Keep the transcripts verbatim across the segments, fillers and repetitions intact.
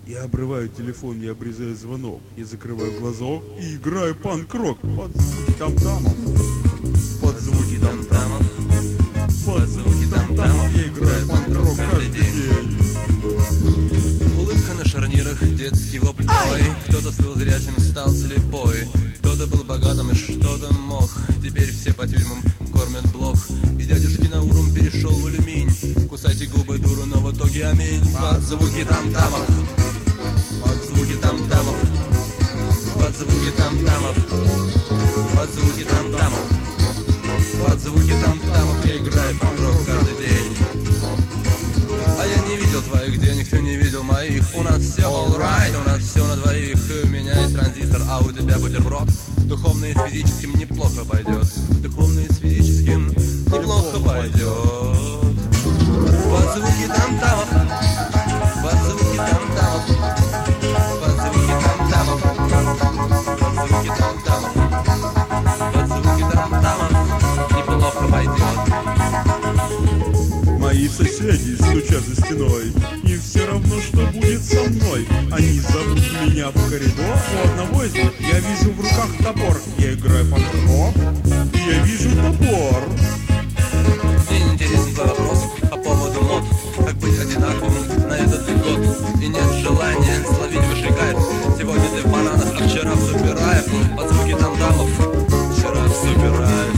Я обрываю телефон, я обрезаю звонок. Я закрываю глазок и играю панк-рок под звуки там-тамов. Под звуки там-тамов. Под звуки там-тамов. Я играю панк-рок каждый день. Улыбка на шарнирах, детский вопль твой. Кто-то стал зрячим, стал слепой. Кто-то был богатым и что-то мог. Теперь все по тюрьмам кормят блох. И дядюшки на урум перешел в алюминь. Кусайте губы, дуру, но в итоге аминь. Под звуки там-тамов. Под звуки там-тамов. Под звуки там-тамов. Под звуки там-тамов. Под звуки там-тамов. Я играю панк-рок каждый день. А я не видел твоих денег, ты не видел моих. У нас все alright, у нас все на двоих. У меня есть транзистор, а у тебя бутерброд. Духовно и с физическим неплохо пойдет. Духовно и с физическим неплохо пойдет. Под звуки там-тамов. Под звуки там-тамов. Под звуки там-тамов. Под звуки там-тамов. Под звуки там-тамов. Неплохо пойдет. Мои соседи стучат за стеной. Им все равно, что будет со мной. Они зовут меня в коридор. У одного из них я вижу в руках топор. Я играю панк-рок, и я вижу топор. Мне не интересен твой вопрос по поводу мод. Как быть одинаковым на этот год. И нет желания словить высший кайф. Сегодня ты в бананах, а вчера в суперайф. Под звуки там-тамов. Вчера в суперайф.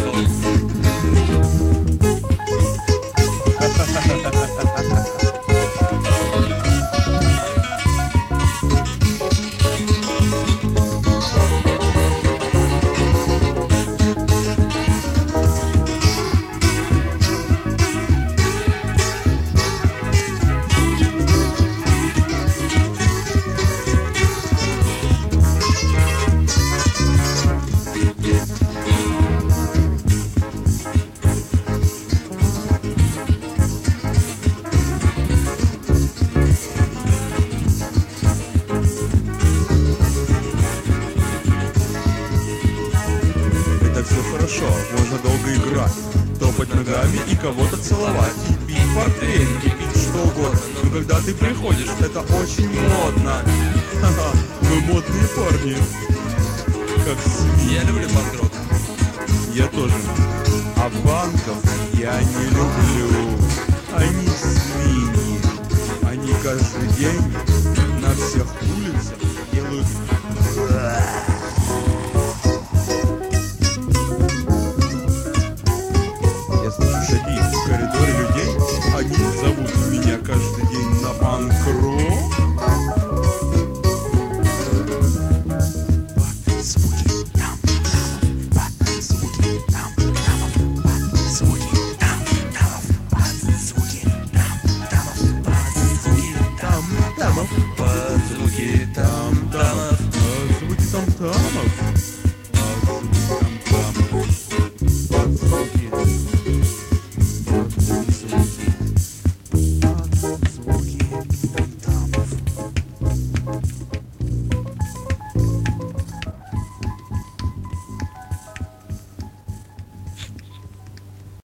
Все хорошо, можно долго играть, топать ногами и кого-то целовать, и пить портвейн, и пить что угодно. Но когда ты приходишь, это очень модно. Ха-ха, мы модные парни. Как свиньи. Я люблю панк-рок. Я тоже. А банков я не люблю. Они свиньи. Они каждый день на всех улицах делают... Я слышу шаги в коридоре людей. Они зовут меня каждый день на панк-рок. Под звуки там-тамов. Под звуки там-тамов. Под звуки там-тамов. Под звуки там-тамов. Под звуки там-тамов. Под звуки там-тамов. Под звуки там-тамов.